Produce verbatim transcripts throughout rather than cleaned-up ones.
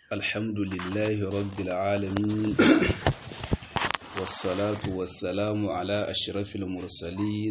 الحمد لله رب العالمين والصلاة والسلام على أشرف المرسلين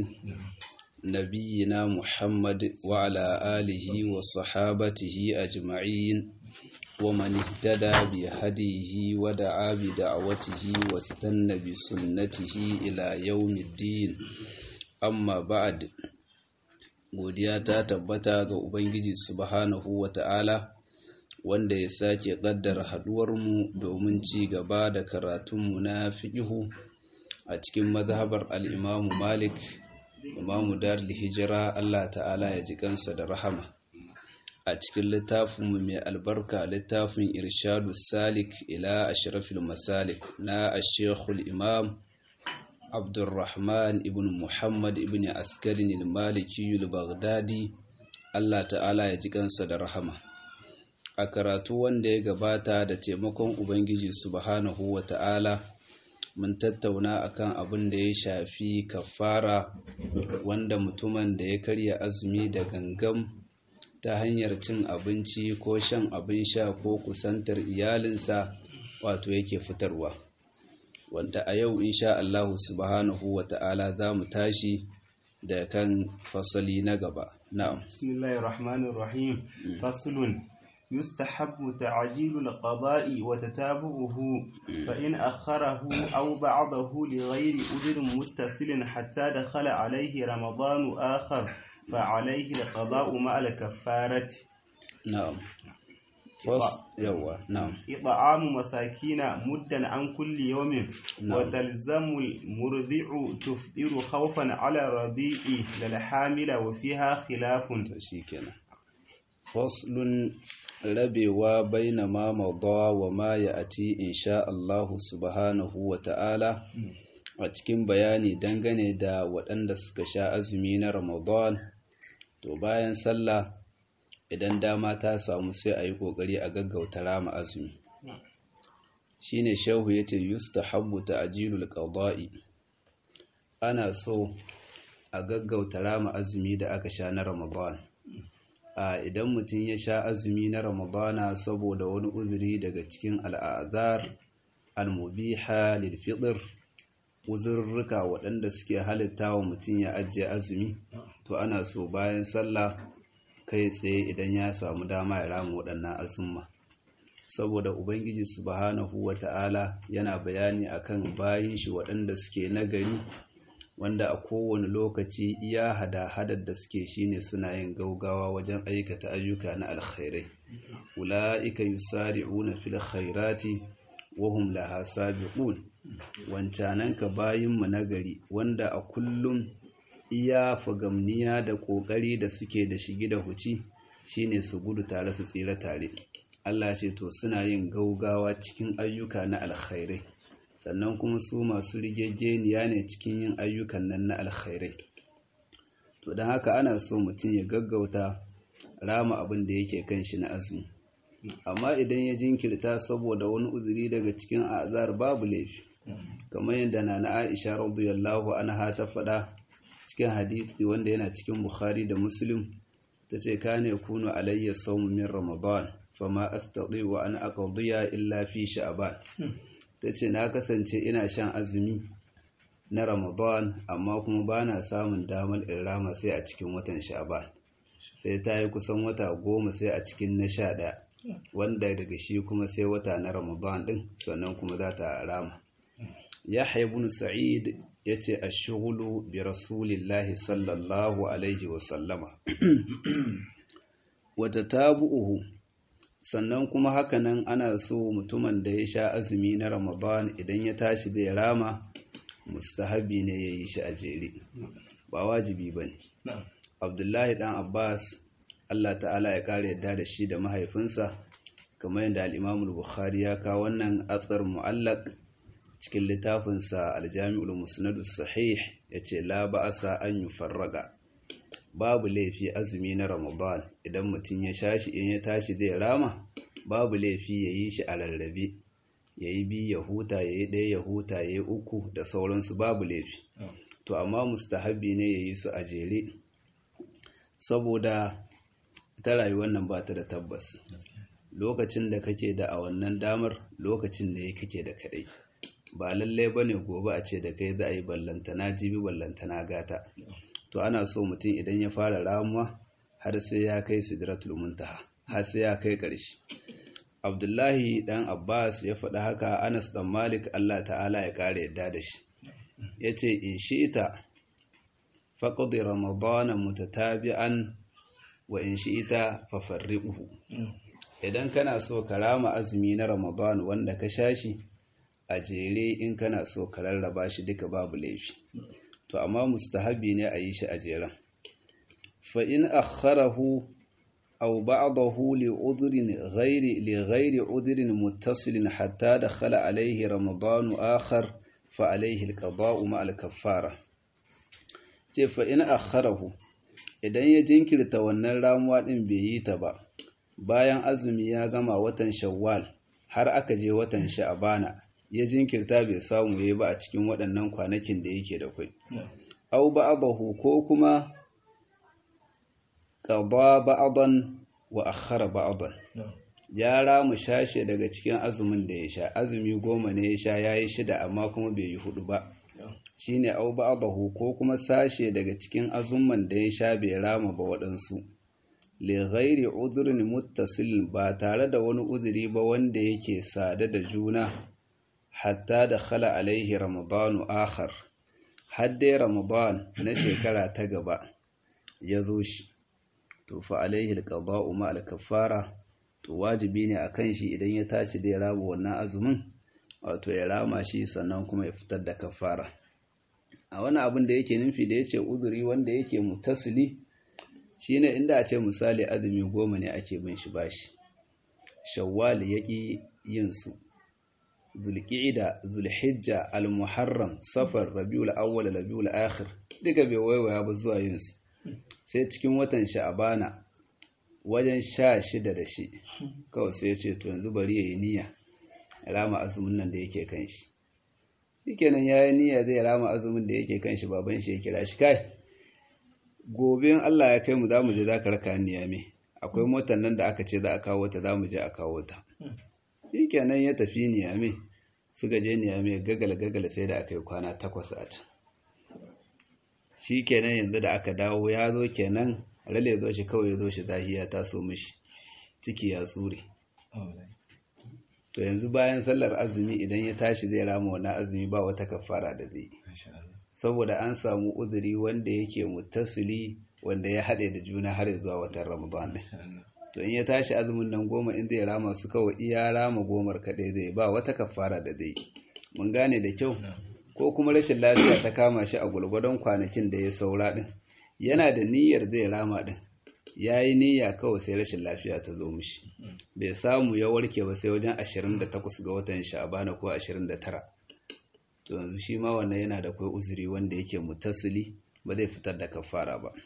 نبينا محمد وعلى آله وصحابته أجمعين ومن اهتدى بهديه ودعا بدعوته واستنى بسنته إلى يوم الدين أما بعد godiya ta tabbata ga Ubangiji subhanahu wa ta'ala wanda ya sake ƙaddara haɗuwarmu domin ci gaba da karatunmu na fiƙihu a cikin mazhabar al'imamu Malik, imamu Darul Hijira Allah ta'ala ya ji kansa da rahama. A cikin littafinmu mai albarka littafin Irshadu Salik ila Ashrafil Masalik na Ashekul Imam Abdurrahman ibn Muhammad ibn Askarin al-Maliki al-Baghdadi Allah ta'ala ya ji kansa da rahama. A karatu wanda ya gabata da taimakon Ubangiji subhanahu wa ta'ala mun tattauna akan abin da ya shafi kafara wanda mutumin da ya karya azumi da gangam ta hanyar cin abinci ko shan abin sha ko kusantar iyalinsa wato yake fitarwa. Wanda a yau insha Allah subhanahu wa ta'ala za mu tashi da kan fasali na gaba. Na'am. Bismillahir Rahmanir Rahim. Faslun yustahabbu ta'jilu al-qada'i wa tatabu'uhu fa in akharahu aw ba'dahu li ghayri udhrin muttasilin hatta dakhala alayhi Ramadan akhar fa alayhi al-qada'u ma'a al-kaffarati. Na'am. Fas yawa na'am. It'amu masakina muddan an kulli yawmin wa talzamu al-murdi'u tufdiru khawfan 'ala radi'i lil hamila wa fiha khilafun. Shikenan. Faslun rabewa baina ma madha wa ma ya'ti insha Allah subhanahu wa ta'ala a cikin bayani dangane da waɗanda suka sha azumi na Ramadan to bayan sallah idan dama ta samu sai a yi ƙoƙari a gaggauta rama azumi shi ne shehu ya ce yustahabbu ta'jilul qada'i ana so a gaggauta rama azumi da aka sha na Ramadan a idan mutum ya sha azumi na Ramadana saboda wani uzuri daga cikin al'azar al-mubiha lil fitr uzurruka waɗanda suke halitta wa mutum ya ajiye azumi to ana so bayan sallah kai tsaye idan ya samu dama ya rama waɗannan azumma saboda ubangiji subhanahu wata'ala yana bayani akan bayin shi waɗanda suke nagari wanda a kowane lokaci iya hada-hadar da suke shine suna yin gaugawa wajen aikata ayyuka na alkhairai ula'ika yusari'una fil khairati wa hum laha sabiqun wancanan ka bayin mu nagari wanda a kullum iya fagamniya da ƙoƙari da suke da shigi da huci shine su gudu tare su tsira tare Allah ce to suna yin gaugawa cikin ayyuka na alkhairai sannan kuma su masu rigegeniya ne cikin yin ayyukan nan na alkhairai to don haka ana so mutum ya gaggauta rama abin da yake kan shi na azumi amma idan ya jinkirta saboda wani uzuri daga cikin azar babu laifi kamar yadda nana Aisha radiyallahu anha ta faɗa cikin hadisi wanda yana cikin Bukhari da Muslim tace kana yakunu alayya sawmu min Ramadan fama astati wa an aqdiya illa fi Sha'ban tace na kasance ina shan azumi na Ramadan amma kuma bana samun damar in rama sai a cikin watan Sha'ban sai ta yi kusan wata goma sai a cikin na sha ɗaya wanda daga shi kuma sai wata na Ramadan din sannan kuma za ta rama Yahya ibn Sa'id yace ash-shughulu bi rasulillahi sallallahu alaihi wa sallama wa tatabu'uhu sannan kuma hakanan ana so mutumin da ya sha azumi na Ramadan idan ya tashi zai rama mustahabi ne yayi shi a jere ba wajibi bane Abdullahi dan Abbas Allah ta'ala ya kare yadda da shi da mahaifinsa kamar yadda al-Imam al-Bukhari ya kawo wannan athar mu'allaq cikin littafinsa aljami'ul musnadus sahih yace la ba'asa an yufarraga babu laifi azumi na Ramadan idan mutum ya shashi in ya tashi zai rama babu laifi yayi shi a rarrabe yayi bi ya huta yayi ɗaya ya huta yayi uku da sauransu babu laifi to amma mustahabi ne yayi su a jere saboda ta rayuwar nan ba ta da tabbas lokacin da kake da a wannan damar lokacin da kake da kadai ba lallai bane gobe a ce da kai za a yi ballantana jibi ballantana gata to ana so mutum idan ya fara ramuwa har sai ya kai sidratul muntaha har sai ya kai ƙarshe. Abdullahi dan Abbas ya faɗi haka, Anas dan Malik Allah ta'ala ya ƙara yadda da shi yace in shi'ita faqdi ramadana mutatabi'an wa in shi'ita fafarriquhu idan kana so ka rama azumi na Ramadan wanda ka shashi a jere in kana so ka rarraba shi duka babu laifi to amma mustahabi ne a yi shi a jeren fa in akharahu aw ba'dahu li udhrin ghairi li ghairi udhrin muttasilin hatta dakhala alayhi Ramadan akhar fa alayhi al-qada'u ma al-kaffara ce fa in akharahu idan ya jinkirta wannan ramuwa din bai yi ta ba bayan azumi ya gama watan Shawwal har aka je watan Sha'bana ya jinkirta bai samu yayi ba a cikin waɗannan kwanakin da yake da kai aw ba'dahu ko kuma qada ba'dan wa akhara ba'dan ya ramu shashe daga cikin azumin da ya sha azumi goma ne ya sha yayi shida amma kuma bai yi hudu ba shine aw ba'dahu ko kuma sashe daga cikin azumman da ya sha bai rama ba waɗansu li ghairi udhrin muttasil ba tare da wani udhri ba wanda yake sada da juna hatta da khala alaihi ramadanu akhar hadde ramadan na shekara ta gaba ya zo shi to fa alaihi alqada'u ma alkaffara to wajibi ne akan shi idan ya tashi da ya raba wannan azumin wato ya rama shi sannan kuma ya fitar da kafara a wani abin da yake nufi da yace uzuri wanda yake mutasili shine inda a ce misali azumi goma ne ake bin shi bashi shawwal yaki yin su zulqa'ida zulhijja almuharram safar rabiul awwal rabiul akhir duka bai waiwaya ba zuwa yin su sai cikin watan sha'bana wajen sha shida da shi kawai sai ya ce to yanzu bari yayi niyya rama azumin nan da yake kan shi shikenan yayi niyya zai rama azumin da yake kan shi baban shi ya kira shi kai gobe in Allah ya kai mu zamu je zaka raka niyya me akwai motar nan da aka ce za a kawo ta zamu je a kawo ta shikenan ya tafi Niyame suka je Niyame gagal gagal sai da aka yi kwana takwas a ta shikenan yanzu da aka dawo ya zo kenan rale zo shi kawai ya zo shi zahiya ta so mishi ciki ya tsure to yanzu bayan sallar azumi idan ya tashi zai rama wannan azumi ba wata kafara da zai saboda an samu uzuri wanda yake muttasili wanda ya haɗe da juna har zuwa watan Ramadan to in ya tashi azumin nan goma in zai rama su kawai iya rama gomar kaɗai zai ba wata kafara da zai mun gane da kyau ko kuma rashin lafiya ta kama shi a gulgudon kwanakin da ya saura din yana da niyyar zai rama din yayi niyya kawai sai rashin lafiya ta zo mishi bai samu ya warke ba sai wajen ashirin da takwas ga watan Sha'ban ko ashirin da tara to yanzu shi ma wannan yana da kai uzuri wanda yake mutasili ba zai fitar da kafara ba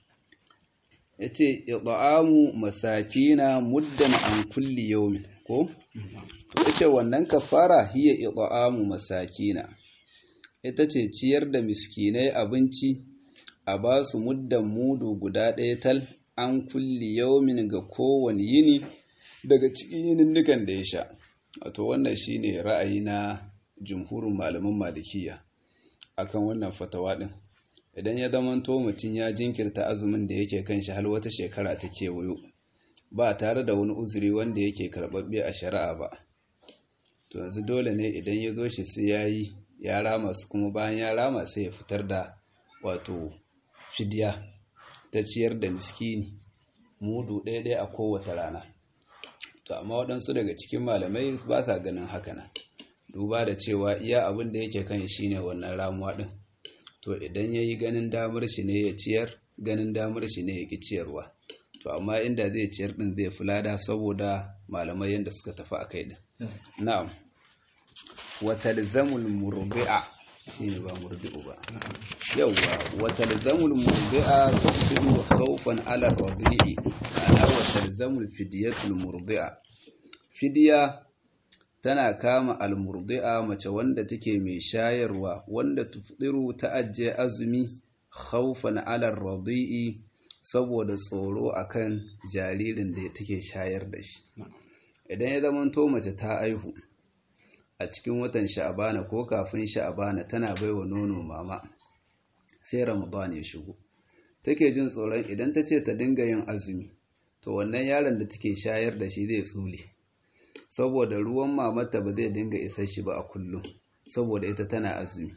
yace id'amu masakina muddan an kulli yawmin ko to yace wannan kafara hiya id'amu masakina ita ce ciyar da miskinai abinci a ba su muddan mudu guda ɗaya tal an kulli yawmin ga kowane yini daga cikin yininnikan da ya sha wato wannan shine ra'ayi na jumhurin malaman malikiya akan wannan fatawa din idan ya zamanto mutum ya jinkirta azumin da yake kan shi har wata shekara ta kewayo ba tare da wani uzuri wanda yake karɓaɓɓe a shari'a ba to yanzu dole ne idan ya zo shi sai ya yi ya rama su kuma bayan ya rama sai ya fitar da wato fidiya ta ciyar da miskini mudu ɗaya ɗaya a kowace rana to amma waɗansu daga cikin malamai ba sa ganin haka nan duba da cewa iya abin da yake kan shi ne wannan ramuwa ɗin to idan ya yi ganin damar shi ne ya ciyar ganin damar shi ne ya ki ciyarwa to amma inda zai ciyar ɗin zai fi lada saboda malamai yadda suka tafi a kai ɗin na'am watalzamul murdi'a shine ba murdi'u ba yawa watalzamul murdi'a tufidu khawfan ala radi'i ana watalzamul fidyatul murdi'a fidya tana kama almurdi'a mace wanda take mai shayarwa wanda tufdiru ta ajiye azumi khawfan ala radi'i saboda tsoro akan jaririn da take shayar da shi idan ya zamanto mace ta aihu a cikin watan sha'abana ko kafin sha'abana tana baiwa nono mama sai ramadan ya shigo take jin tsoron idan ta ce ta dinga yin azumi to wannan yaron da take shayar da shi zai tsule saboda ruwan mamata ba zai dinga isar shi ba a kullum saboda ita tana azumi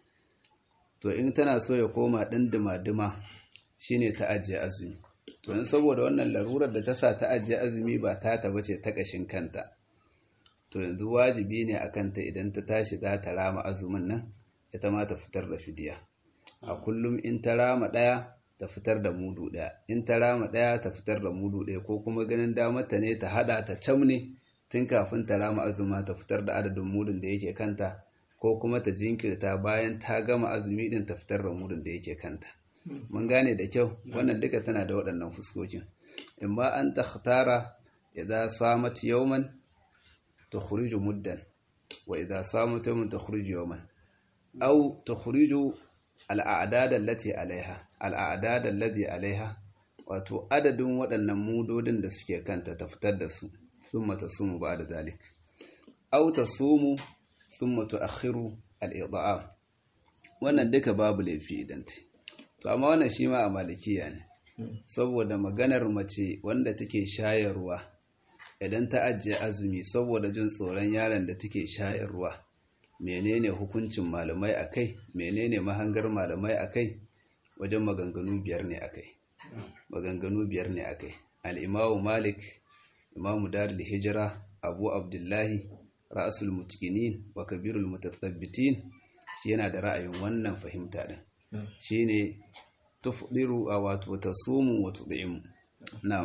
to in tana so ya koma ɗan dima-dima shine ta ajiye azumi to in saboda wannan larurar da ta sa ta ajiye azumi ba ta ta bace ta ƙashin kanta to yanzu wajibi ne a kanta idan ta tashi za ta rama azumin nan ita ma ta fitar da fidiya a kullum in ta rama ɗaya ta fitar da mudu ɗaya in ta rama ɗaya ta fitar da mudu ɗaya ko kuma ganin damarta ne ta haɗa ta camne tun kafin ta rama azuma ta fitar da adadin mudun da yake kanta ko kuma ta jinkirta bayan ta gama azumi din ta fitar da mudun da yake kanta mun gane da kyau wannan duka tana da waɗannan fuskokin imma an takhtara idza samat yawman tukhriju muddan wa idza samat yawman tukhriju yawman aw tukhriju al-a'dad allati alaiha al-a'dad alladhi alaiha wato adadin waɗannan mudodin da suke kanta ta fitar da su thumma tasumu ba'da zalik aw tasumu thumma tu'akhiru al-id'am wannan duka babu laifi idan ta to amma wannan shi ma a malikiya ne saboda maganar mace wanda take shayarwa idan ta ajiye azumi saboda jin tsoron yaron da take shayarwa menene hukuncin malamai akai menene mahangar malamai akai wajen maganganu biyar ne akai maganganu biyar ne akai al-imamu malik imamu darul hijra abu abdullahi ra'sul mutqinin wa kabirul mutathabbitin shi yana da ra'ayin wannan fahimta din shine tufdiru aw wato tasumu wa tud'imu na'am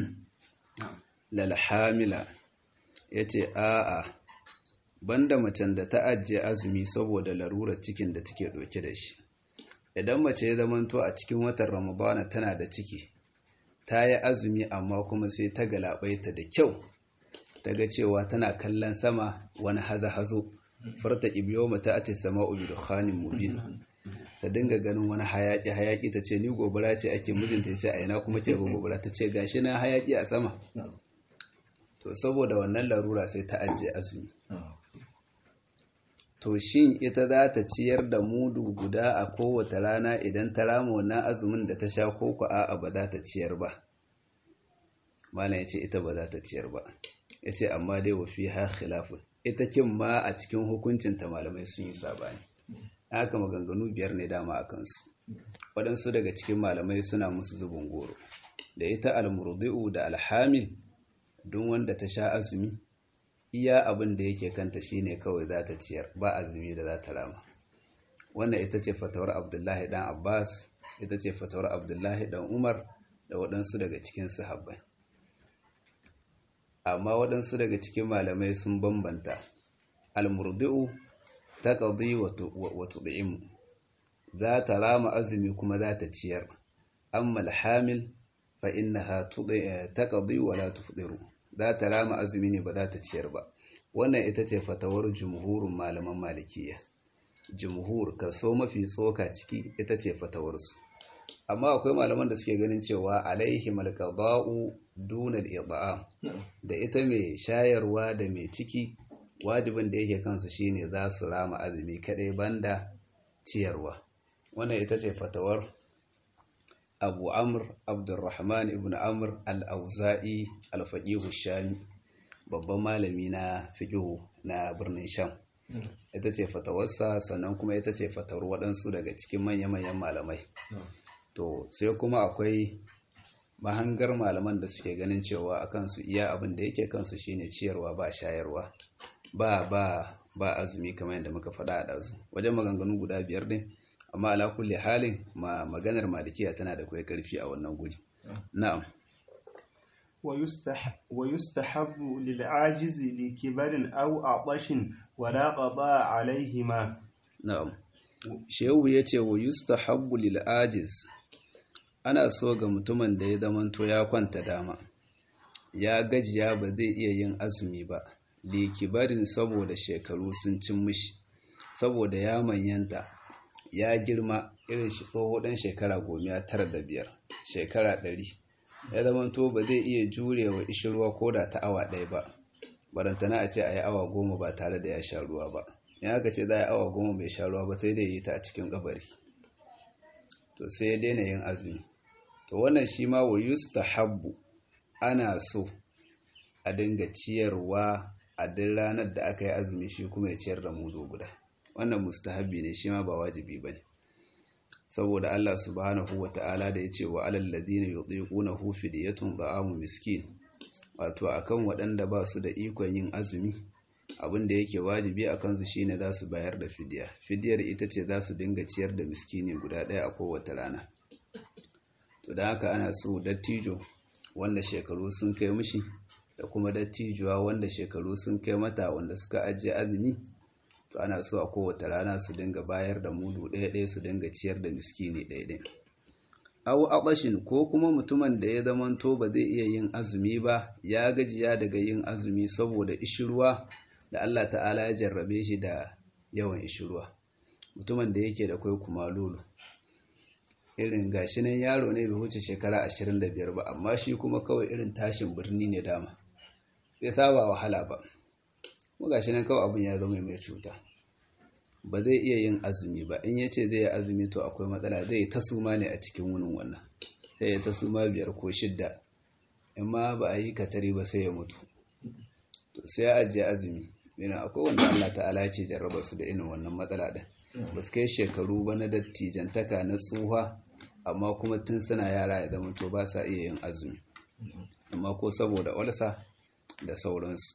lal hamila yace a'a banda macen da ta ajiye azumi saboda larurar cikin da take doke da shi idan mace ya zamanto a cikin watan ramadana tana da ciki ta yi azumi amma kuma sai ta galabaita da kyau ta ga cewa tana kallon sama wani hazo-hazo farta ibiyo mata a sama'u bi dukhanin mubin ta dinga ganin wani hayaki hayaki ta ce ni gobara ce ake mijinta ce a ina kuma ke gobara ta ce gashi na hayaki a sama to saboda wannan larura sai ta ajiye azumi to shin ita za ta ciyar da mudu guda a kowace rana idan ta rama wannan azumin da ta sha ko ku a'a ba za ta ciyar ba malam ya ce ita ba za ta ciyar ba ya ce amma dai wa fi ha khilafun ita kin ma a cikin hukuncinta malamai sun yi sabani haka maganganu biyar ne dama a kansu waɗansu daga cikin malamai suna musu zubin goro da ita almurdi'u da alhamil don wanda ta sha azumi iya abin da yake kanta shine kawai za ta ciyar ba azumi da za ta rama wannan ita ce fatawar abdullahi dan abbas ita ce fatawar abdullahi dan umar da waɗansu daga cikin sahabbai amma waɗansu daga cikin malamai sun bambanta almurdi'u taqdi wa tud'imu za ta rama azumi kuma za ta ciyar amma alhamil fa innaha taqdi wa la tufdiru za ta rama azumi ne ba za ta ciyar ba wannan ita ce fatawar jumhurin malaman malikiya jumhur kaso mafi tsoka ciki ita ce fatawarsu amma akwai malaman da suke ganin cewa alaihi malqada'u dunal id'am da ita mai shayarwa da mai ciki wajibin da yake kansu shine za su rama azumi kadai banda ciyarwa wannan ita ce fatawar Abu Amr Abdurrahman ibn Amr al-Auza'i al-Faqih shami babban malami na fiqh na birnin Sham ita ce fatawarsa sannan kuma ita ce fatawar waɗansu daga cikin manya-manyan malamai to sai kuma akwai mahangar malaman da suke ganin cewa akan su iya abin da yake kansu shine ciyarwa ba shayarwa ba ba ba azumi kamar yadda muka faɗa a ɗazu wajen maganganu guda biyar ne amma ala kulli halin ma maganar malikiya tana da kai karfi a wannan guri na'am wa yustahabbu lil ajizi li kibarin aw atashin wa la qada alaihima na'am shehu yace wa yustahabbu lil ajiz ana so ga mutumin da ya zamanto ya kwanta dama ya gajiya ba zai iya yin azumi ba li kibarin saboda shekaru sun cin mishi saboda ya manyanta ya girma irin shi tsoho ɗan shekara goma tara da biyar shekara ɗari ya zamanto ba zai iya jurewa ishirwa ko da ta awa ɗaya ba barantana a ce a yi awa goma ba tare da ya sha ruwa ba. In aka ce za a yi awa goma bai sha ruwa ba sai dai yi ta a cikin kabari, to sai ya daina yin azumi. To wannan shi ma wa yustahabbu, ana so a dinga ciyarwa a duk ranar da aka yi azumi, shi kuma ya ciyar da mudu guda. Wannan mustahabbi ne, shi ma ba wajibi ba ne, saboda Allah subhanahu wa ta'ala da ya ce wa alal ladina yutiqunahu fidyatun ta'amu miskin, wato akan waɗanda ba su da ikon yin azumi, abin da yake wajibi a kansu shine za su bayar da fidiya. Fidiyar ita ce za su dinga ciyar da miskini guda ɗaya a kowace rana. To da haka ana so dattijo wanda shekaru sun kai mishi da kuma dattijuwa wanda shekaru sun kai mata wanda suka ajiye azumi, to ana so a kowace rana su dinga bayar da mudu ɗaya ɗaya, su dinga ciyar da miskini ɗaya ɗaya. Aw aqashin, ko kuma mutumin da ya zamanto ba zai iya yin azumi ba, ya gajiya daga yin azumi saboda ishirwa da Allah ta'ala ya jarrabe shi da yawan ishirwa. Mutumin da yake da kai kumalulu, irin gashi nan yaro ne bai wuce shekara ashirin da biyar ba, amma shi kuma kawai irin tashin birni ne dama, bai saba wahala ba, kuma gashi nan kawai abin ya zama mai cuta, ba zai iya yin azumi ba. In yace zai yi azumi to akwai matsala, zai ta suma ne a cikin wunin wannan, sai ya ta suma biyar ko shidda, in ma ba a yi katari ba sai ya mutu, to sai ya ajiye azumi. Yana akwai wanda Allah ta'ala ya ce jarraba su da irin wannan matsala din, ba su kai shekaru ba na dattijantaka na tsuha, amma kuma tun suna yara ya zama to ba sa iya yin azumi, amma ko saboda walsa da sauransu.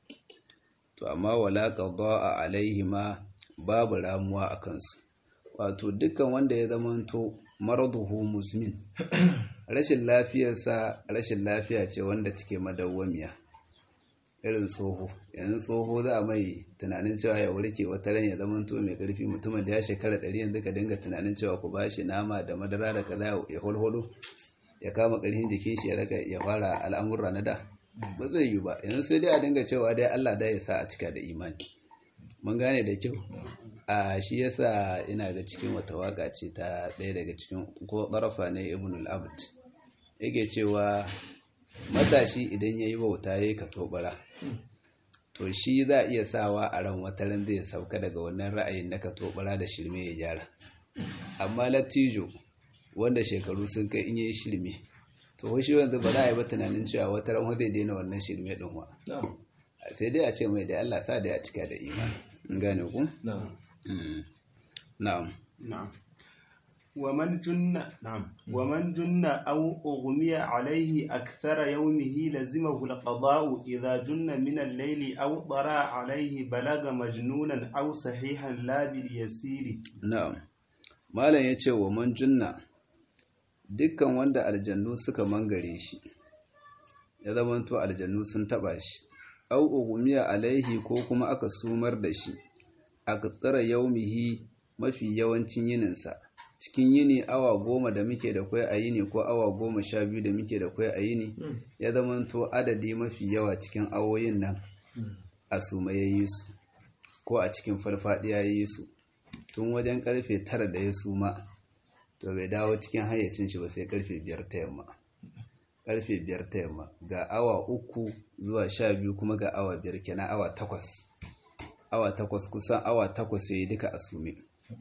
To amma wala qada'a alaihi ma, babu ramuwa a kansu. Wato dukkan wanda ya zama to maraduhu muzmin, rashin lafiyarsa rashin lafiya ce wanda take madawwamiya, irin tsoho. Yanzu tsoho za a mai tunanin cewa ya warke wata ran ya zama to mai karfi, mutumin da ya shekara ɗari yanzu ka dinga tunanin cewa ku bashi nama da madara da kaza ya holholo ya kama ƙarfin jikin shi ya raka ya fara al'amurra na da, ba zai yi ba. Yanzu sai dai a dinga cewa dai Allah da ya sa a cika da imani. Mun gane da kyau. A shi yasa ina ga cikin wata waka ce ta ɗaya daga cikin ko ɗarafa ne Ibn al-Abd yake cewa matashi idan yayi bauta yayi katobara, to shi za a iya sawa a ran wata ran zai sauka daga wannan ra'ayin na katobara da shirme ya gyara. Amma lattijo wanda shekaru sun kai in yayi shirme, to shi yanzu ba za a yi ba tunanin cewa wata ran zai daina wannan shirme din wa, sai dai a ce mai da Allah sa da ya cika da imani. In gane ku? na'am na'am na'am ومن جن نعم ومن جن أو أغمي عليه أكثر يومه لزمه القضاء إذا جن من الليل أو طرأ عليه بلغ مجنونا أو صحيحا لا باليسير. na'am malam yace wa man junna, dukkan wanda aljannu suka mangare shi, ya zamanto aljannu sun taba shi, au ugumiya alaihi, ko kuma aka sumar da shi, aka tsara yaumihi, mafi yawancin yininsa. Cikin yini awa goma da muke da kwai a yini, ko awa goma sha biyu da muke da kwai a yini, ya zamanto adadi mafi yawa cikin awoyin nan a suma ya yi su, ko a cikin farfadiya ya yi su, tun wajen karfe tara da ya suma, to bai dawo cikin hayyacin shi ba sai karfe biyar ta yamma. Karfe biyar ta yamma ga awa uku zuwa sha biyu, kuma ga awa biyar, kenan awa takwas. Awa takwas, kusan awa takwas ya yi duka a sume.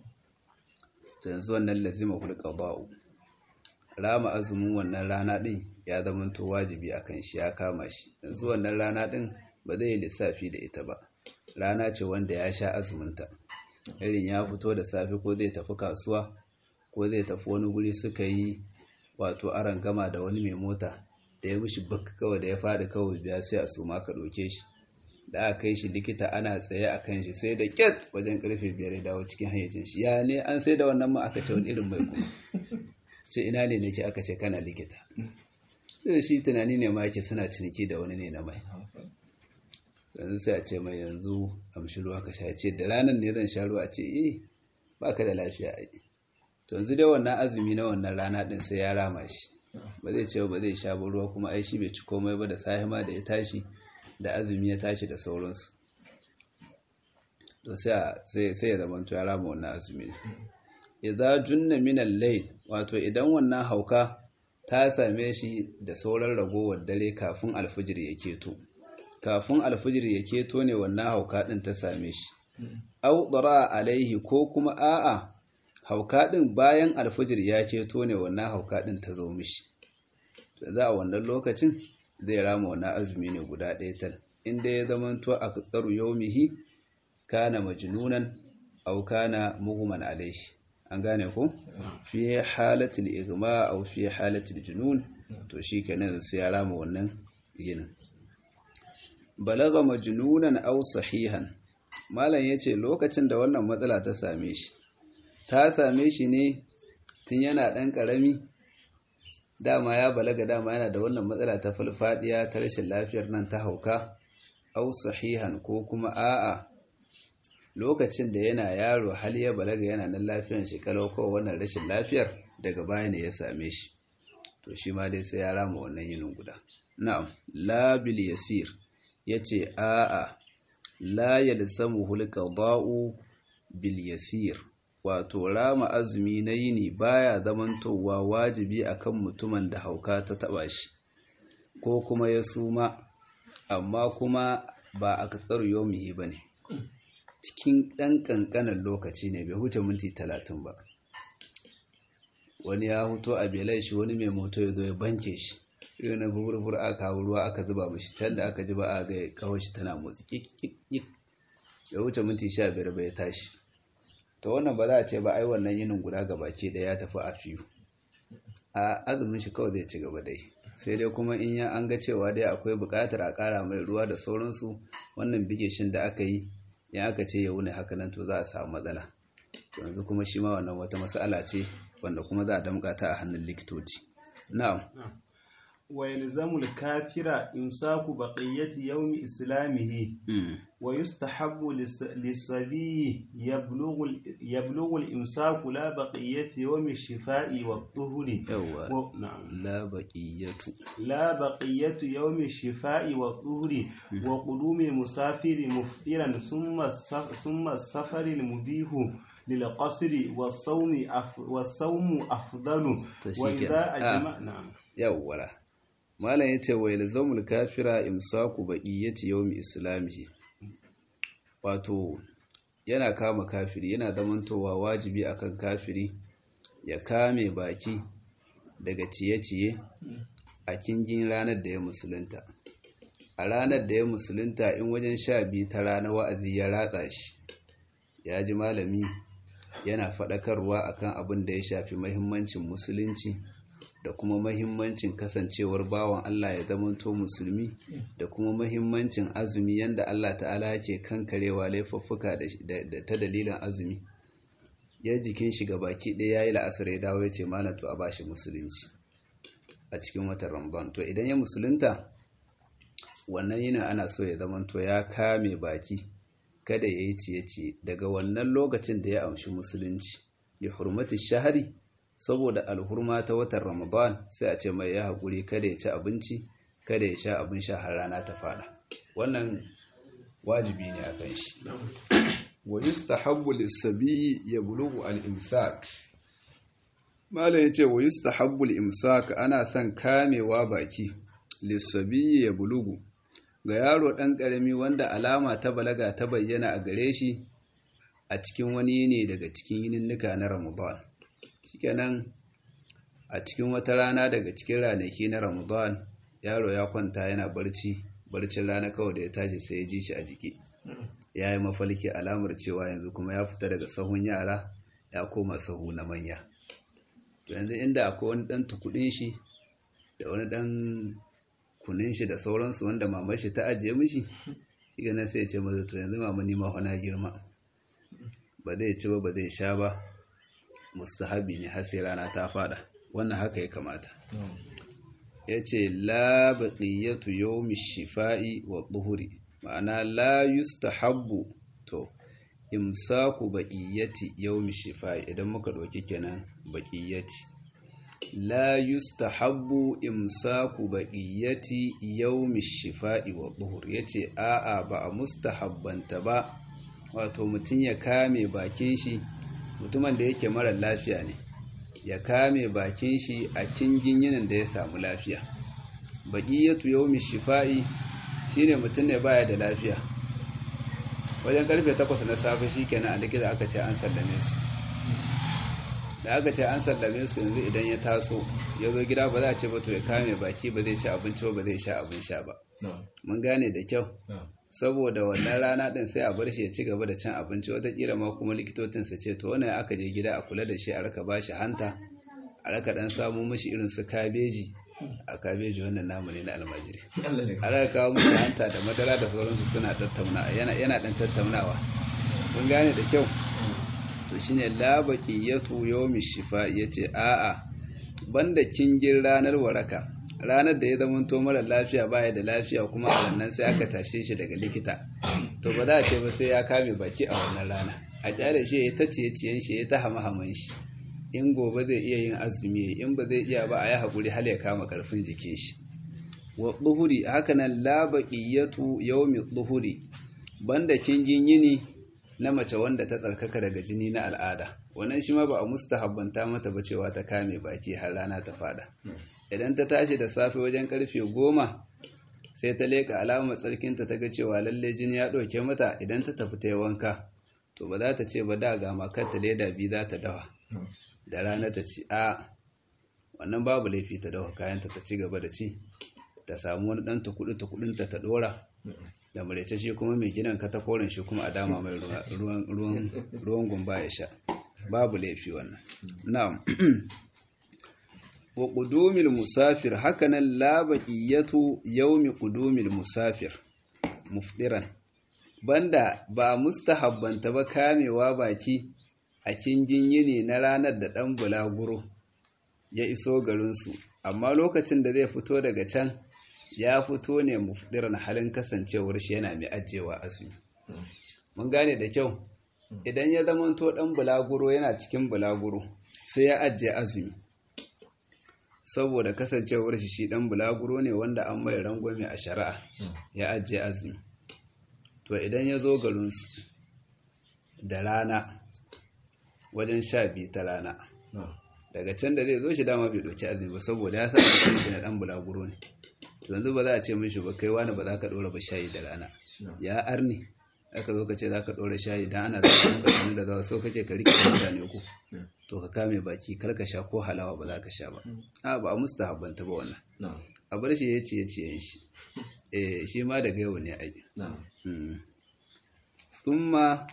To yanzu wannan lazima kul qada'u, rama azumin wannan rana din ya zama to wajibi akan shi, ya kama shi. Yanzu wannan rana din ba zai lissafi da ita ba, rana ce wanda ya sha azuminta, irin ya fito da safe ko zai tafi kasuwa ko zai tafi wani guri, suka yi wato aran gama da wani mai mota da ya mishi bak kawai, da ya faɗi kawai biya sai a suma ka ɗauke shi, da aka kai shi likita ana tsaye a kan shi, sai da kyat wajen karfe biyar ya dawo cikin hayyacin shi. Ya ne an sai da wannan ma, aka ce wani irin mai kuma ce ina ne nake, aka ce kana likita. Sai shi tunani ne ma yake suna ciniki da wani ne na mai. Yanzu sai a ce mai yanzu amshi ruwa ka sha, ce da ranar ne zan sha ruwa, ce eh baka da lafiya ai. To yanzu dai wannan azumi na wannan rana din sai ya rama shi, ba zai ce ba zai sha ruwa kuma ai shi bai ci komai ba da safe ma da ya tashi, da azumi ya tashi da sauransu. To sai sai ya zama to ya rama wannan azumi. Idza junna min al-layl, wato idan wannan hauka ta same shi da sauran ragowar dare kafin alfijir ya keto, kafin alfijir ya keto ne wannan hauka din ta same shi au dara alaihi ko kuma a'a hauka din bayan alfijir ya keto ne wannan hauka din ta zo mishi to za a wannan lokacin zai rama wannan azumi ne guda ɗaya tal inda ya zamanto a tsaru yaumihi kana majnunan aw kana mughman alaihi an gane ko fi halatil igma aw fi halatil junun to shikenan sai ya rama wannan yinin balaga majnunan aw sahihan malam yace lokacin da wannan matsala ta same shi ta same shi ne tun yana dan karami dama ya balaga dama yana da wannan matsala ta falfadiya ta rashin lafiyar nan ta hauka aw sahihan ko kuma a'a lokacin da yana yaro hal ya balaga yana nan lafiyar shi kalau ko wannan rashin lafiyar daga baya ne ya same shi to shi ma dai sai ya rama wannan yinin guda na'am la bil yasir yace a'a la yalzamuhu al-qada'u bil yasir wato rama azumi na yini baya zamantowa wajibi akan mutumin da hauka ta taba shi ko kuma ya suma amma kuma ba a katsar yomihi bane cikin ɗan ƙanƙanin lokaci ne bai huce minti talatin ba wani ya huto a belai shi wani mai moto ya zo ya banke shi irin na burbur aka hau ruwa aka zuba mashi can da aka ji ba a ga kawai shi tana motsi kik ya huce minti sha biyar bai tashi to wannan ba za a ce ba ai wannan yinin guda gabaki ɗaya ya tafi a fiyu a azumin shi kawai zai ci gaba dai sai dai kuma in ya an ga cewa dai akwai buƙatar a ƙara mai ruwa da sauransu wannan bigeshin da aka yi in aka ce ya wuni haka nan to za a samu matsala yanzu kuma shi ma wannan wata matsala ce wanda kuma za a damƙa ta a hannun likitoci na'am wa yalzamu al-kafira imsaku baqiyati yawmi islamihi wa yustahabbu lis-sabi yablughu yablughu al-imsaku la baqiyati yawmi ash-shifa'i wat-tuhuri na'am la baqiyatu la baqiyatu yawmi ash-shifa'i wat-tuhuri wa qudumi musafiri muftiran thumma thumma as-safari al-mubihu lil-qasri was-sawmi was-sawmu afdalu wa idha ajma na'am yawwala malam yace wa ilzamul kafira imsaku baqiyati yawmi islamihi wato yana kama kafiri yana zamantowa wajibi akan kafiri ya kame baki daga ciye-ciye a kingin ranar da ya musulunta a ranar da ya musulunta in wajen sha biyu ta rana wa'azi ya ratsa shi ya ji malami yana faɗakarwa akan abin da ya shafi muhimmancin musulunci da kuma mahimmancin kasancewar bawan Allah ya zamanto musulmi da kuma mahimmancin azumi yanda Allah ta'ala yake kankarewa laifuffuka da ta dalilin azumi ya jikin shi baki ɗaya yayi la'asar ya dawo ya ce malam to a bashi musulunci a cikin watan Ramadan to idan ya musulunta wannan yinin ana so ya zamanto ya kame baki kada ya yi ciye-ciye daga wannan lokacin da ya amshi musulunci li hurmati shahari saboda alhurma ta watan Ramadan sai a ce mai ya haƙuri kada ya ci abinci kada ya sha abin sha har rana ta fada wannan wajibi ne a kan shi wa yustahabbu lis-sabi yablughu al-imsak mala yace wa yustahabbu al-imsak ana son kamewa baki lis-sabi yablughu ga yaro dan karami wanda alama ta balaga ta bayyana a gare shi a cikin wani ne daga cikin yininnika na Ramadan shikenan a cikin wata rana daga cikin ranaki na Ramadan yaro ya kwanta yana barci barcin rana kawai da ya tashi sai ya ji shi a jiki ya yi mafalki alamar cewa yanzu kuma ya fita daga sahun yara ya koma sahu na manya to yanzu inda akwai wani dan tukudin shi da wani dan kunin shi da sauransu wanda mamar shi ta ajiye mishi shi na sai ya ce masa to yanzu mama ni ma na girma ba zai ci ba ba zai sha ba mustahabi ne har sai rana ta fada wannan haka ya kamata yace la baqiyatu yawmi shifa'i wa dhuhri ma'ana la yustahabbu to imsaku baqiyati yawmi shifa'i idan muka dauki kenan baqiyati la yustahabbu imsaku baqiyati yawmi shifa'i wa dhuhr yace a'a ba a mustahabbanta ba wato mutun ya kame bakin shi mutumin da yake mara lafiya ne ya kame bakin shi a kingin yinin da ya samu lafiya baqiyatu yawmi shifa'i shine mutum ne baya da lafiya wajen karfe takwas na safe shikenan a likita aka ce an sallame su da aka ce an sallame su yanzu idan ya taso ya zo gida ba za a ce ba to ya kame baki ba zai ci abinci ba ba zai sha abin sha ba mun gane da kyau saboda wannan rana din sai a bar shi ya ci gaba da cin abinci watakila ma kuma likitocin su ce to wannan aka je gida a kula da shi a raka bashi hanta a raka dan samu mishi irin su kabeji a kabeji wannan namu ne na almajiri a raka kawo mishi hanta da madara da sauransu suna tattaunawa yana yana dan tattaunawa mun gane da kyau to shine la baqiyatu yawmi shifa yace a'a banda kingin ranar waraka ranar da ya zamanto mara lafiya baya da lafiya kuma a wannan sai aka tashe shi daga likita to ba za a ce ba sai ya kame baki a wannan rana a kyale shi ya ta ciye-ciyen shi ya ta hama-haman shi in gobe zai iya yin azumi in ba zai iya ba a yi haƙuri hal ya kama ƙarfin jikin shi wa tsuhuri haka nan la baqiyatu yawmi tsuhuri banda kingin yini na mace wanda ta tsarkaka daga jini na al'ada wannan shi ma ba a mustahabbanta mata ba cewa ta kame baki har rana ta fada idan ta tashi da safe wajen karfe goma sai ta leka alamar tsarkinta ta ga cewa lalle jini ya ɗauke mata idan ta tafi ta yi wanka to ba za ta ce ba da ga makar ta leda biyu za ta dawa da rana ta ci a wannan babu laifi ta dawa kayanta ta ci gaba da ci ta samu wani ɗan tukuɗi tukudinta ta ɗora da marece shi kuma mai gidan katakorin shi kuma a dama mai ruwan gumba ya sha babu laifi wannan na'am wa qudumil musafir hakanan la baqiyatu yawmi qudumil musafir mufdiran banda ba mustahabbanta ba kamewa baki a kingin yini na ranar da dan bulaguro ya iso garin su amma lokacin da zai fito daga can ya fito ne mufdiran halin kasancewar shi yana mai ajewa azumi mun gane da kyau idan ya zamanto dan bulaguro yana cikin bulaguro sai ya ajiye azumi saboda kasancewar shi shi dan bulaguro ne wanda an mai rangwame a shari'a ya ajiye azumi to idan ya zo garinsu da rana wajen sha biyu ta rana daga can da zai zo shi dama bai doki azumi ba saboda ya sa shi na dan bulaguro ne to yanzu ba za a ce mishi ba kai wani ba za ka dora ba shayi da rana ya arni aka zo ka ce za ka dora shayi dan ana zama ka da za so kace ka rike mutane ku to ka kame baki kar ka sha ko halawa ba za ka sha ba a ba mustahabbanta ba wannan a bar shi yace yace yin shi eh shi ma daga yau ne ai thumma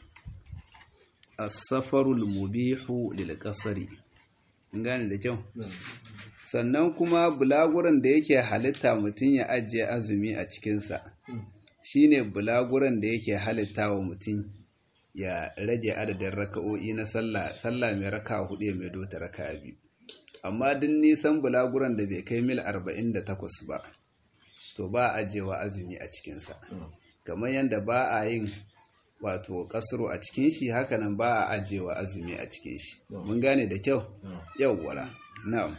as-safarul mubihu lil qasri gane da kyau sannan kuma bulaguran da yake halitta mutum ya ajiye azumi a cikinsa shine bulaguran da yake halitta wa mutum ya rage adadin raka'o'i na sallah sallah mai raka hudu mai dota raka biyu amma duk nisan bulaguran da bai kai mil arba'in da takwas ba to ba a ajewa azumi a cikinsa kamar yadda ba a yin wato kasro a cikin shi hakanan ba a ajewa azumi a cikin shi mun gane da kyau yawwala na'am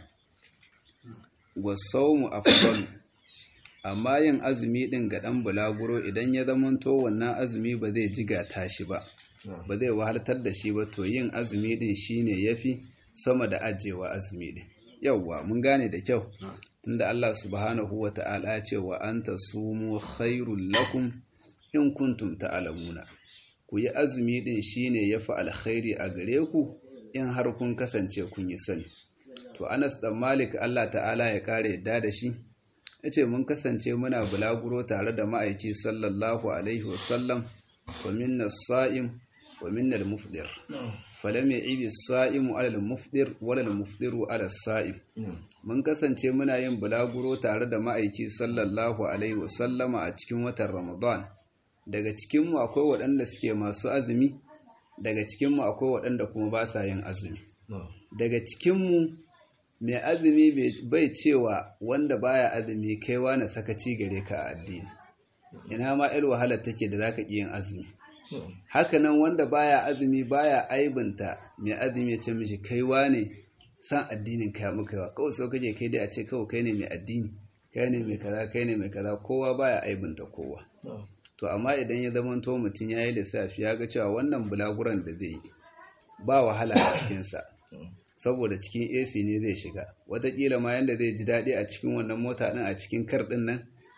wasaumu afdal amma yin azumi din ga dan bulaguro idan ya zamanto wannan azumi ba zai jiga tashi ba ba zai wahaltar da shi ba to yin azumi din shine yafi sama da ajewa azumi din yawwa mun gane da kyau tunda Allah subhanahu wata'ala ya ce wa anta sumu khairul lakum in kuntum ta'lamuna ku yi azumi din shine yafi alkhairi a gare ku in har kun kasance kun yi sani to Anas dan Malik Allah ta'ala ya kare yadda da shi yace mun kasance muna bulaguro tare da ma'aiki sallallahu alaihi wasallam wa minna as-sa'im wa minna al-mufdir falam ya'ibi as-sa'imu 'ala al-mufdir wala al-mufdiru 'ala as-sa'im mun kasance muna yin bulaguro tare da ma'aiki sallallahu alaihi wasallama a cikin watan Ramadan daga cikin mu akwai waɗanda suke masu azumi daga cikin mu akwai waɗanda kuma ba sa yin azumi daga cikin mu mai azumi bai cewa wanda baya azumi kaiwa na sakaci gare ka a addini ina ma il wahala take da zaka ki yin azumi hakanan wanda baya azumi baya aibinta mai azumi ya ce mishi kaiwa ne san addinin ka muka yawa kawai so kaje kai dai a ce kawai kai ne mai addini kai ne mai kaza kai ne mai kaza kowa baya aibinta kowa to amma idan ya zama to mutum yayi lissafi ya ga cewa wannan bulaguran da zai yi ba wahala a cikin sa saboda cikin A C ne zai shiga wataƙila ma yanda zai ji daɗi a cikin wannan mota ɗin a cikin kar ɗin nan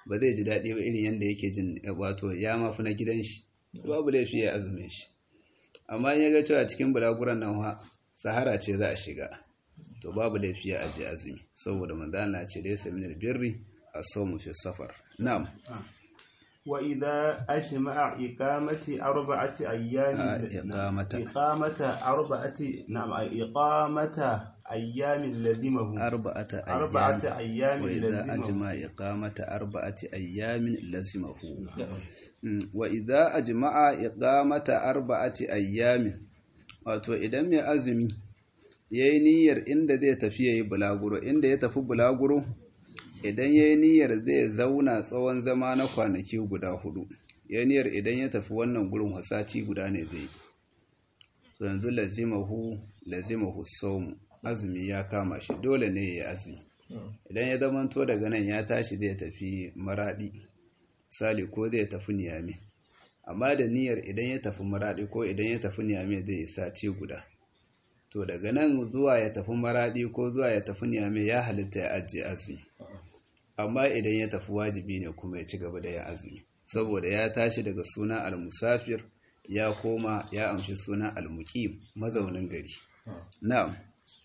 ba zai ji daɗi ba irin yadda yake jin wato ya mafi na gidan shi babu laifi ya azumin shi amma ya ga cewa cikin bulaguran nan ha sahara ce za a shiga to babu laifi ya ajiye azumi saboda manzo Allah ce laysa min albirri as-sawmu fi safar na'am wa idza ajma'a iqamati arba'ati ayyamin iqamata iqamata arba'ati na'am iqamata ayyamin lazimahu arba'ata arba'ati wa ayyamin idza lazimahu ajma'a iqamata arba'ati ayyamin lazimahu wa idza ajma'a iqamata arba'ati ayyamin wato idan mai azumi yayi niyyar inda zai tafi yayi bulaguro inda ya tafi bulaguro idan yayi niyyar zai zauna tsawon zama na kwanaki guda hudu yayi niyyar idan ya tafi wannan gurin wasati guda ne zai to yanzu lazimahu lazimahu sawm azumi ya kama shi dole ne ya azumi idan ya zamanto daga nan ya tashi zai tafi maradi sali ko zai tafi niyami amma da niyyar idan ya tafi maradi ko idan ya tafi niyami zai yi sati guda to daga nan zuwa ya tafi maradi ko zuwa ya tafi niyami ya halitta ya ajiye azumi amma idan ya tafi wajibi ne kuma ya ci gaba da ya azumi saboda ya tashi daga suna al-musafir ya koma ya amshi suna al-muqim mazaunin gari na'am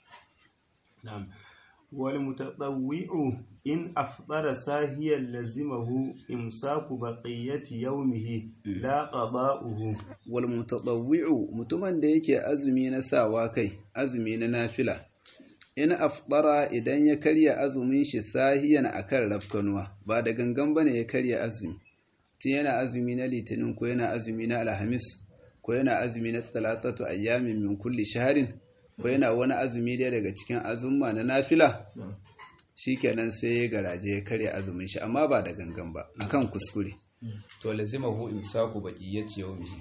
نعم والمتطوع إن أفطر ساهيا لزمه إمساك بقية يومه لا قضاؤه والمتطوع mutumin da yake azumi na sawa kai azumi na nafila in afdara idan ya karya azumin shi sahiyan akan rafkanuwa ba da gangan bane ya karya azumi tun yana azumi na litinin ko yana azumi na alhamis ko yana azumi na talatatu ayyamin min kulli shahrin ko yana wani azumi dai daga cikin azumma na nafila shikenan sai ya garaje ya karya azumin shi amma ba da gangan ba akan kuskure to lazimahu imsaku baqiyati yawmihi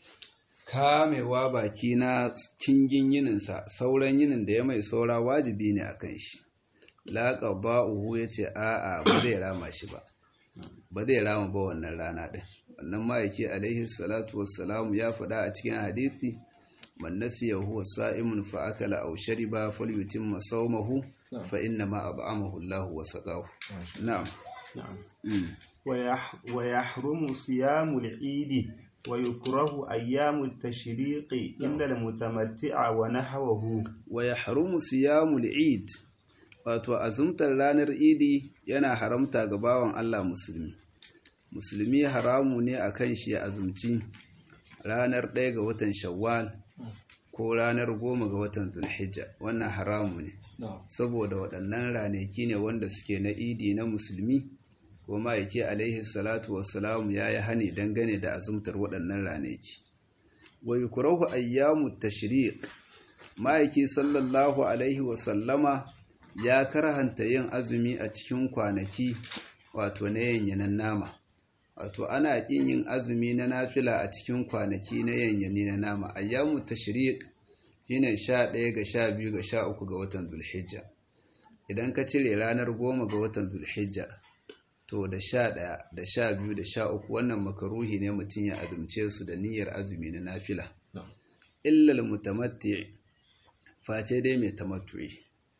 kamewa baki na kingin yinin sa sauran yinin da ya mai saura wajibi ne akan shi la qada'uhu yace a'a ba zai rama shi ba ba zai rama ba wannan rana din wannan ma yake alaihi salatu wassalamu ya faɗa a cikin hadisi من نسي وهو صائم فأكل أو شرب فليتم صومه فإنما أطعمه الله وسقاه نعم نعم ويح ويحرم صيام العيد ويكره أيام التشريق إلا المتمتع ونحوه ويحرم صيام العيد wato azumtar ranar idi yana haramta ga bawan Allah musulmi musulmi haramu ne akan shi ya azumci ranar ɗaya ga watan shawwal ko ranar goma ga watan zulhijja wannan haramu ne saboda waɗannan ranaki ne wanda suke na idi na musulmi ko ma'aiki alaihi salatu wassalamu ya yi hani dangane da azumtar waɗannan ranaki wa yukrahu ayyamu tashriq ma'aiki sallallahu alaihi wasallama ya karhanta yin azumi a cikin kwanaki wato na yanyanan nama wato ana ƙin yin azumi na nafila a cikin kwanaki na yanyani na nama ayyamu tashriq shine sha ɗaya ga sha biyu ga sha uku ga watan zulhijja idan ka cire ranar goma ga watan zulhijja to da sha ɗaya da sha biyu da sha uku wannan makaruhi ne mutum ya azumce su da niyyar azumi na nafila illal mutamatti face dai mai tamattu'i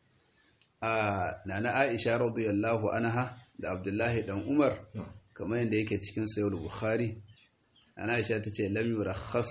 a nana Aisha radiyallahu anha da Abdullahi dan Umar kamar yadda yake cikin sayar Bukhari ana Aisha tace lam yurakhas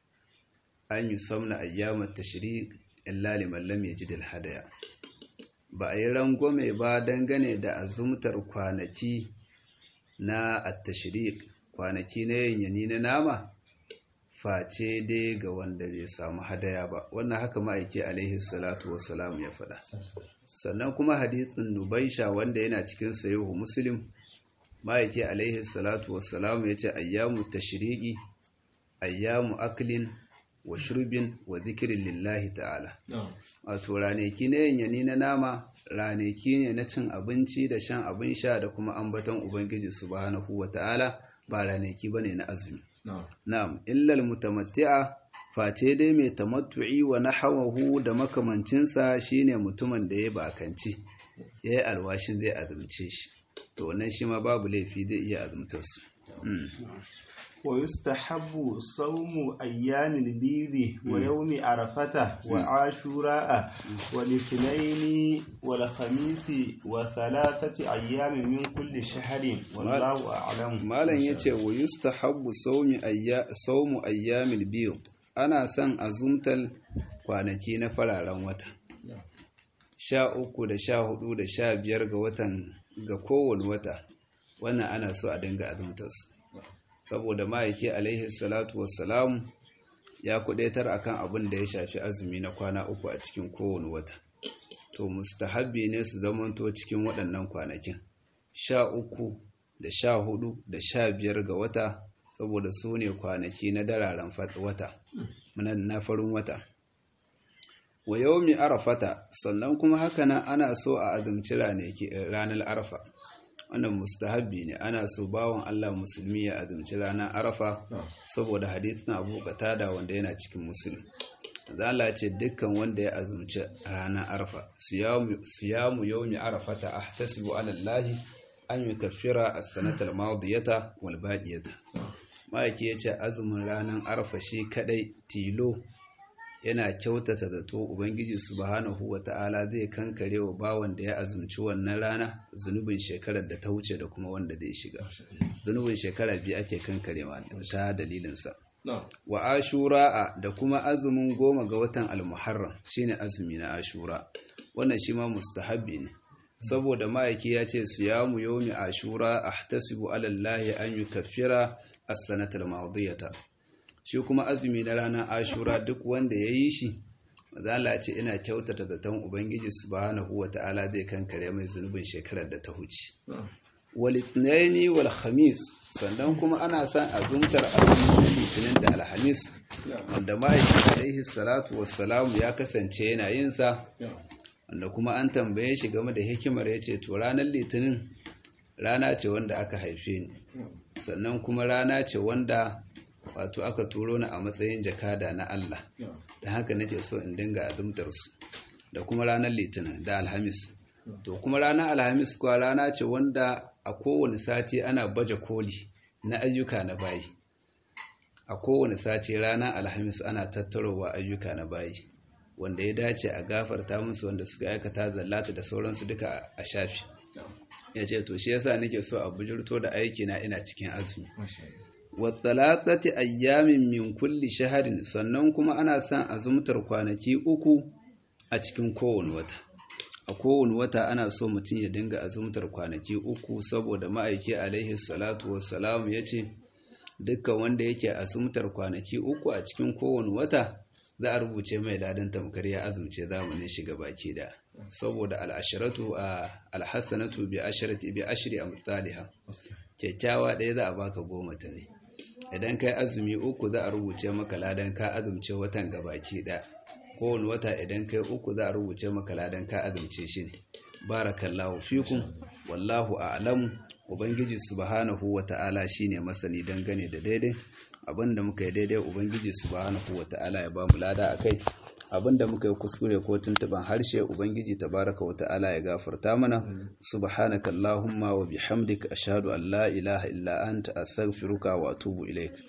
an yusamna ayyamat tashriq illa liman lam yajid al-hadaya ba a yi rangwame ba dangane da azumtar kwanaki na at-tashriq kwanaki na yanyani na nama face dai ga wanda bai samu hadaya ba wannan haka ma'aiki alaihi salatu wassalam ya faɗa sannan kuma hadithin Nubaisha wanda yana cikin sahihu Muslim ma'aiki alaihi salatu wassalam ya ce ayyamu tashriqi ayyamu aklin wa shurbin wa zikirin lillahi ta'ala wato ranaki na yanyani na nama ranaki ne na cin abinci da shan abin sha da kuma ambaton ubangiji subhanahu wa ta'ala ba ranaki bane na azumi na'am illal mutamatti'a face dai mai tamattu'i wa nahawahu da makamancinsa shine mutumin da ya bakanci yayi alwashin zai azumce shi to wannan shi ma babu laifi zai iya azumtar su ويستحب صوم أيام البيض ويوم عرفة وعاشوراء والاثنين والخميس وثلاثة أيام من كل شهر والله أعلم. malam yace wa yustahabbu sawmi ayya sawmu ayyamil bid ana son azumtal kwanaki na fararen wata sha uku da sha hudu da sha biyar ga watan ga kowane wata wannan ana so a dinga azumtar su saboda ma'aiki alaihi salatu wassalam ya kudaitar akan abin da ya shafi azumi na kwana uku a cikin kowane wata to mustahabbi ne su zamanto cikin waɗannan kwanakin sha uku da sha hudu da sha biyar ga wata saboda su ne kwanaki na dararen wata na farin wata wa yawmi arafata sannan kuma haka nan ana so a azumci ranar arafa wannan mustahabbi ne ana so bawon Allah musulmi ya azumci ranar arafa saboda hadithin Abu Qatada wanda yana cikin Muslim Allah ce dukkan wanda ya azumci ranar arafa siyamu siyamu yawmi arafata ahtasibu ala Allah an yukaffira as-sanata al-madiyata wal baqiyata ma'aiki yace azumin ranar arafa shi kadai tilo yana kyautata zato ubangiji subhanahu wata'ala zai kankare wa bawan da ya azumci wannan rana zunubin shekarar da ta wuce da kuma wanda zai shiga zunubin shekara biyu ake kankarewa ta dalilin sa wa ashura da kuma azumin goma ga watan al-muharram shine azumi na ashura wannan shi ma mustahabbi ne saboda ma'aiki ya ce siyamu yawmi ashura ahtasibu ala allahi an yukaffira as-sanata al-madiyata shi kuma azumi na ranar ashura duk wanda ya yi shi mazala ce ina kyautata zaton ubangiji subhanahu wata'ala zai kankare mai zunubin shekarar da ta huce walitnaini wal khamis sannan kuma ana son azumtar azumin litinin da alhamis wanda ma'aikin alaihi salatu wassalamu ya kasance yana yin sa wanda kuma an tambaye shi game da hikimar yace to ranar litinin rana ce wanda aka haife ni sannan kuma rana ce wanda wato aka turo ni a matsayin jakada na Allah da haka nake so in dinga azumtar su da kuma ranar litinin da alhamis to kuma ranar alhamis kuwa rana ce wanda a kowane sati ana baje koli na ayyuka na bayi a kowane sati ranar alhamis ana tattarowa ayyuka na bayi wanda ya dace a gafarta musu wanda suka aikata zallata da sauransu duka a shafi ya ce to shi yasa nake so a bujurto da aiki na ina cikin azumi wasalatati ayyamin min kulli shaharin sannan kuma ana son azumtar kwanaki uku a cikin kowane wata a kowane wata ana so mutum ya dinga azumtar kwanaki uku saboda ma'aiki alaihi salatu wassalam yace dukkan wanda yake azumtar kwanaki uku a cikin kowane wata za a rubuce mai ladan tamkar ya azumce zamanin shiga baki da saboda al'asharatu a alhassanatu bi asharati bi ashri amsalha kyakkyawa ɗaya za a baka goma ta ne idan kai azumi uku za a rubuce maka ladan ka azumce watan gabaki ɗaya kowane wata idan kai uku za a rubuce maka ladan ka azumce shi ne barakallahu fikum wallahu a'lamu ubangiji subhanahu wata'ala shine masani dangane da daidai abinda muka yi daidai ubangiji subhanahu wata'ala ya bamu lada akai abinda muka yi kuskure ko tuntuban harshe ubangiji tabaraka wata'ala ya gafarta mana subhanakallahumma wa bihamdika ashhadu an la ilaha illa anta astaghfiruka wa atubu ilaik